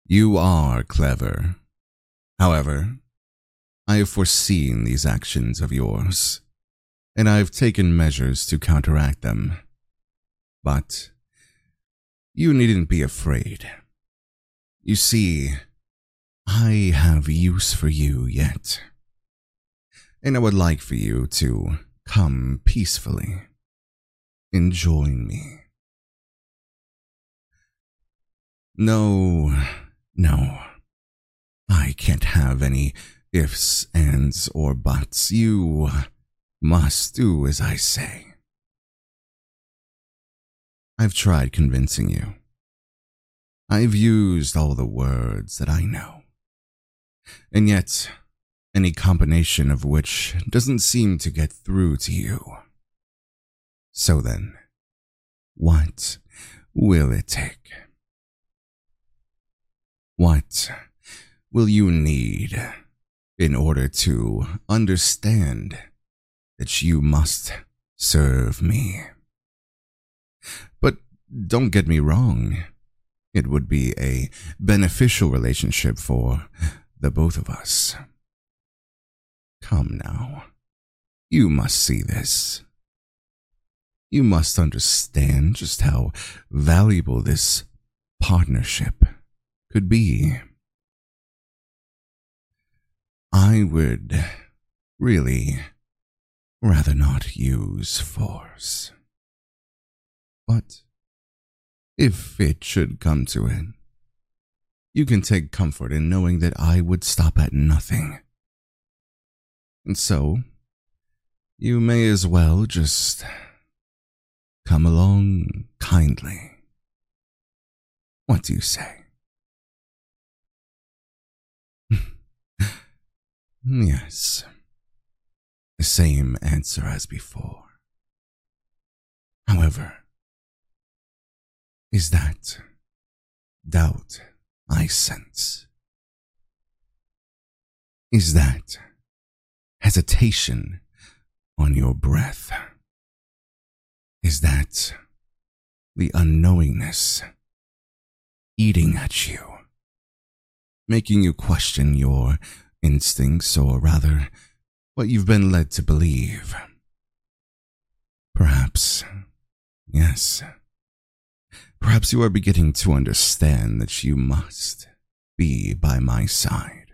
You are clever. However, I have foreseen these actions of yours, and I have taken measures to counteract them. But you needn't be afraid. You see, I have use for you yet, and I would like for you to come peacefully and join me. No, no, I can't have any ifs, ands, or buts. You must do as I say. I've tried convincing you. I've used all the words that I know. And yet, any combination of which doesn't seem to get through to you. So then, what will it take? What will you need in order to understand that you must serve me? But don't get me wrong. It would be a beneficial relationship for the both of us. Come now. You must see this. You must understand just how valuable this partnership could be. I would really rather not use force. But if it should come to it, you can take comfort in knowing that I would stop at nothing. And so, you may as well just come along kindly. What do you say? Yes, the same answer as before. However, is that doubt I sense? Is that hesitation on your breath? Is that the unknowingness eating at you, making you question your instincts, or rather, what you've been led to believe? Perhaps, yes, perhaps you are beginning to understand that you must be by my side.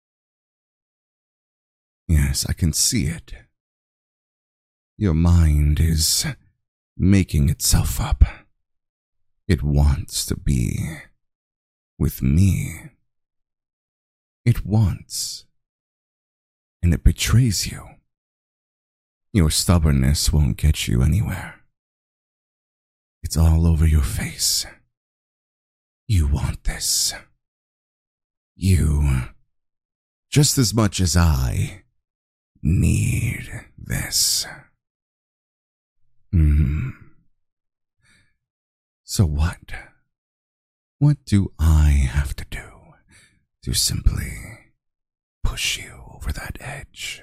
Yes, I can see it. Your mind is making itself up. It wants to be with me. It wants, and it betrays you. Your stubbornness won't get you anywhere. It's all over your face. You want this. You, just as much as I, need this. So what? What do I have to do to simply push you over that edge?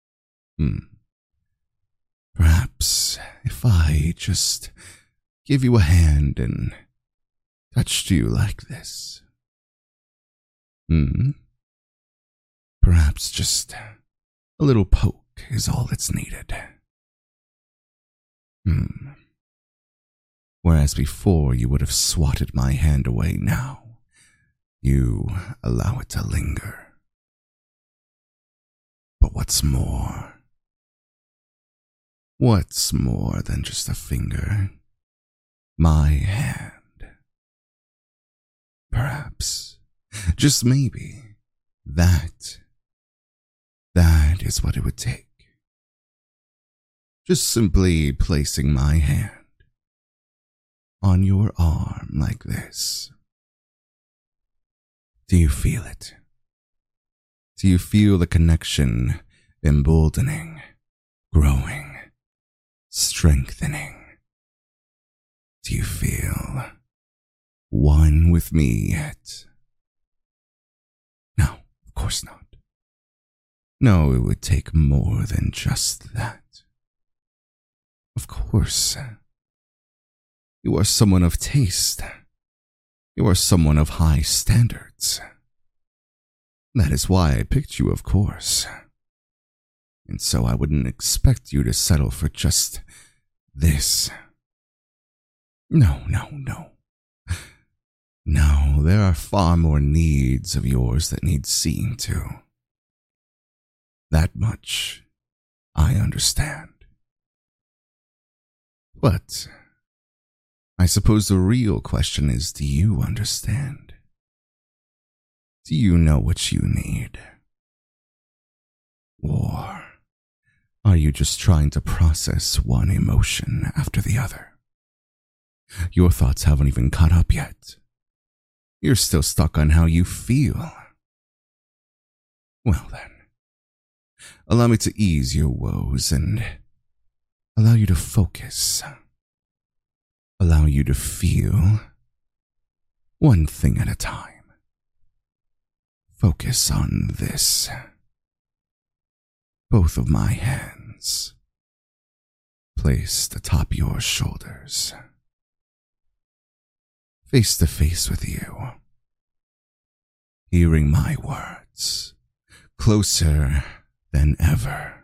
Perhaps if I just give you a hand and touched you like this. Perhaps just a little poke is all that's needed. Whereas before you would have swatted my hand away, now you allow it to linger. But what's more? What's more than just a finger? My hand. Perhaps, just maybe, that is what it would take. Just simply placing my hand on your arm like this. Do you feel it? Do you feel the connection emboldening, growing, strengthening? Do you feel one with me yet? No, of course not. No, it would take more than just that. Of course. You are someone of taste, You are someone of high standards. That is why I picked you, of course. And so I wouldn't expect you to settle for just this. No, no, no. No, there are far more needs of yours that need seeing to. That much I understand. But I suppose the real question is, do you understand? Do you know what you need? Or are you just trying to process one emotion after the other? Your thoughts haven't even caught up yet. You're still stuck on how you feel. Well then, allow me to ease your woes and allow you to focus. Allow you to feel one thing at a time. Focus on this. Both of my hands placed atop your shoulders. Face to face with you. Hearing my words. Closer than ever.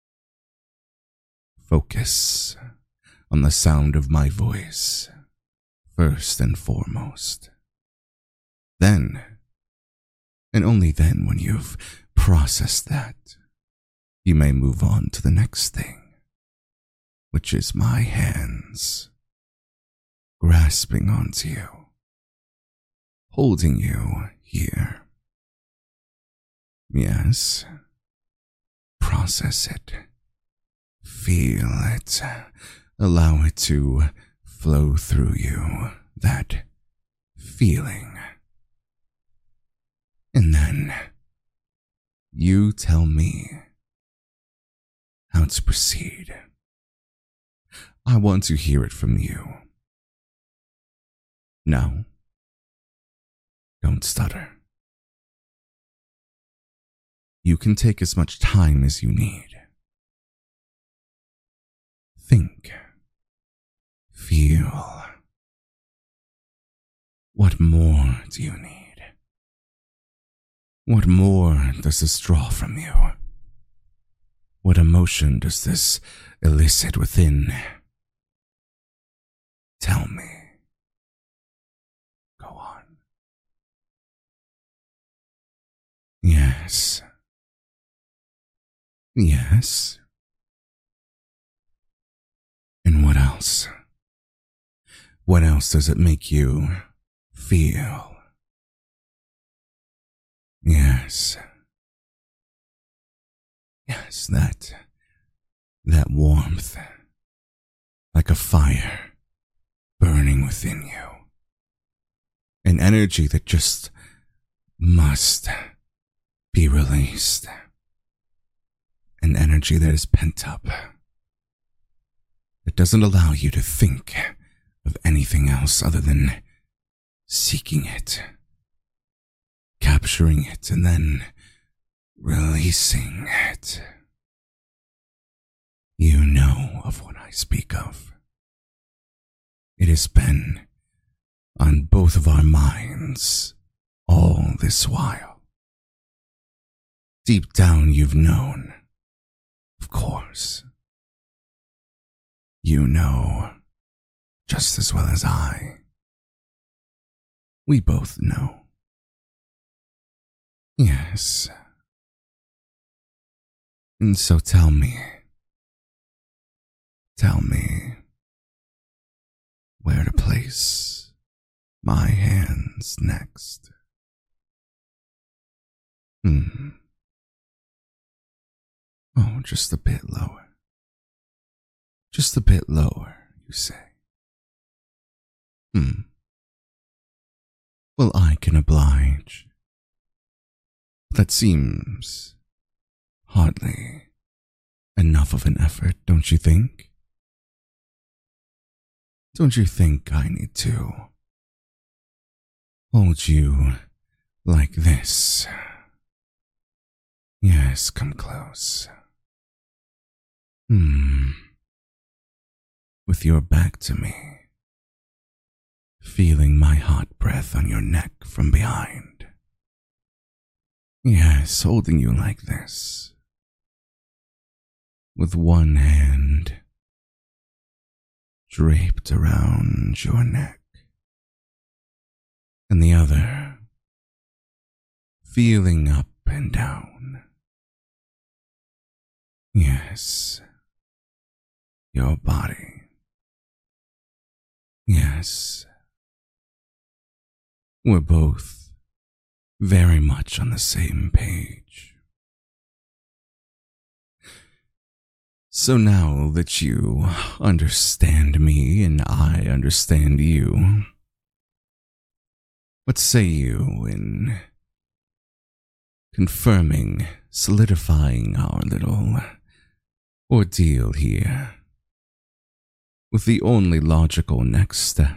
Focus on the sound of my voice, first and foremost. Then, and only then when you've processed that, you may move on to the next thing, which is my hands, grasping onto you, holding you here. Yes, process it, feel it, allow it to flow through you, that feeling. And then you tell me how to proceed. I want to hear it from you. No, don't stutter. You can take as much time as you need. Think. Feel. What more do you need? What more does this draw from you? What emotion does this elicit within? Tell me. Go on. Yes. Yes. And what else? What else does it make you feel? Yes. Yes, that warmth, like a fire burning within you. An energy that just must be released. An energy that is pent up. That doesn't allow you to think of anything else other than seeking it, capturing it, and then releasing it. You know of what I speak of. It has been on both of our minds all this while. Deep down you've known, of course. You know just as well as I. We both know. Yes. And so tell me where to place my hands next. Oh, just a bit lower. Just a bit lower, you say. Well, I can oblige. That seems hardly enough of an effort, don't you think? Don't you think I need to hold you like this? Yes, come close. With your back to me. feeling my hot breath on your neck from behind. Yes, holding you like this, with one hand draped around your neck, and the other feeling up and down. Yes, your body. Yes, we're both very much on the same page. So now that you understand me and I understand you, what say you in confirming, solidifying our little ordeal here with the only logical next step?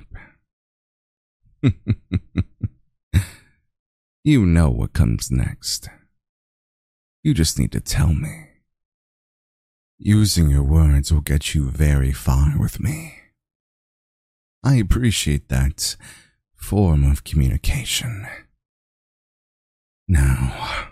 You know what comes next. You just need to tell me. Using your words will get you very far with me. I appreciate that form of communication. Now,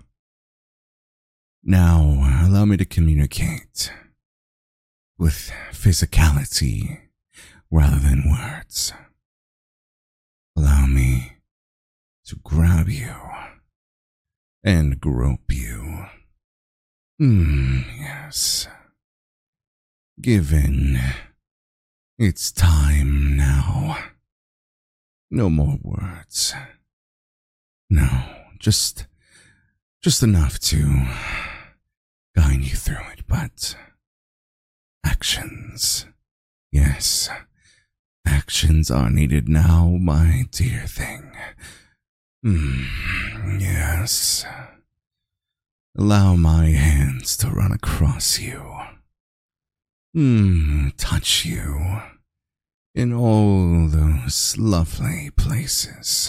allow me to communicate with physicality rather than words. Allow me to grab you and grope you. Yes. Give in. It's time now. No more words. No, just enough to guide you through it, but actions. Yes, actions are needed now, my dear thing. Yes. Allow my hands to run across you. Touch you in all those lovely places.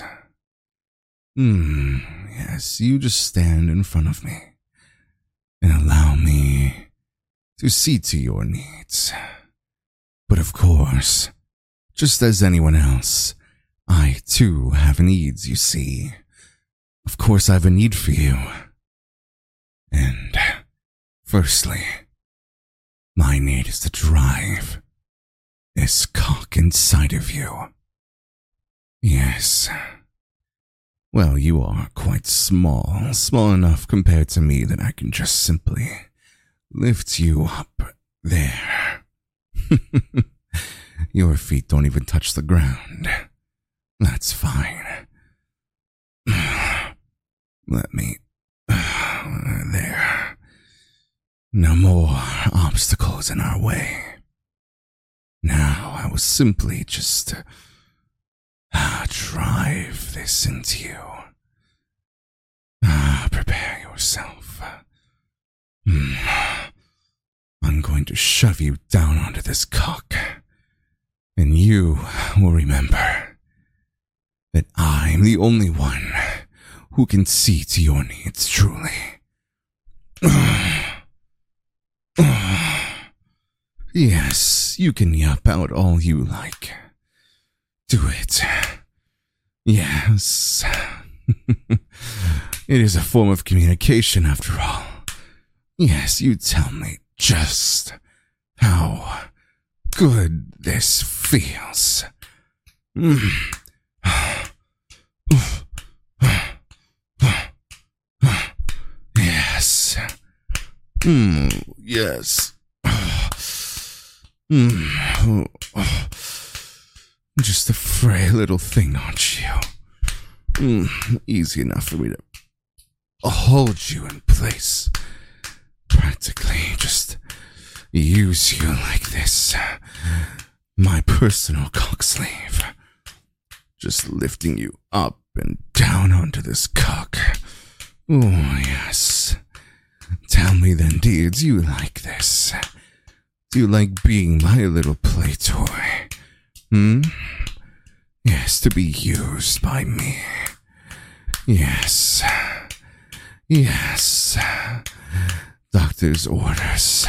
Yes, you just stand in front of me and allow me to see to your needs. But of course, just as anyone else, I too have needs, you see. Of course I have a need for you. And firstly, my need is to drive this cock inside of you. Yes. Well, you are quite small enough compared to me that I can just simply lift you up there. Your feet don't even touch the ground. That's fine. Let me... There. No more obstacles in our way. Now I will simply just drive this into you. Prepare yourself. I'm going to shove you down onto this cock, and you will remember that I'm the only one who can see to your needs truly. Yes, you can yap out all you like. Do it. Yes. It is a form of communication after all. Yes, you tell me just how good this feels. Yes. Yes. Just a frail little thing, aren't you? Easy enough for me to hold you in place. Practically just use you like this. My personal cock slave. Just lifting you up and down onto this cock. Oh, yes. Tell me then, dear, do you like this? Do you like being my little play toy? Yes, to be used by me. Yes. Yes. Doctor's orders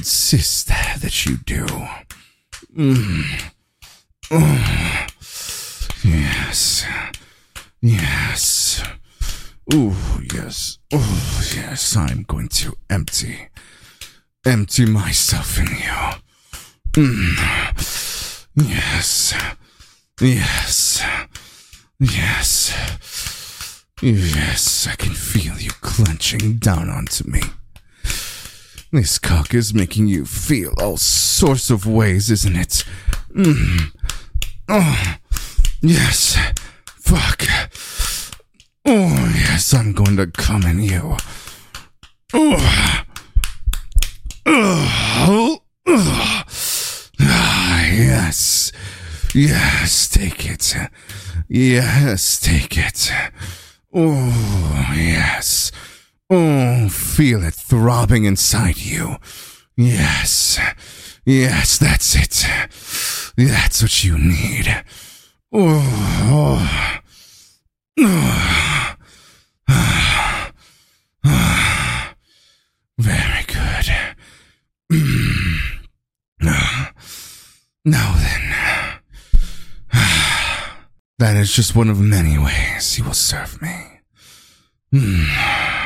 insist that you do. Yes. Yes. Oh, yes. Oh, yes. I'm going to empty myself in you. Yes. Yes. Yes. Yes. I can feel you clenching down onto me. This cock is making you feel all sorts of ways, isn't it? Oh, yes. Fuck. Oh, yes, I'm going to come in you. Oh. Yes. Yes, take it. Yes, take it. Oh, yes. Oh, feel it throbbing inside you. Yes. Yes, that's it. That's what you need. Oh. Very good. Now then. That is just one of many ways you will serve me.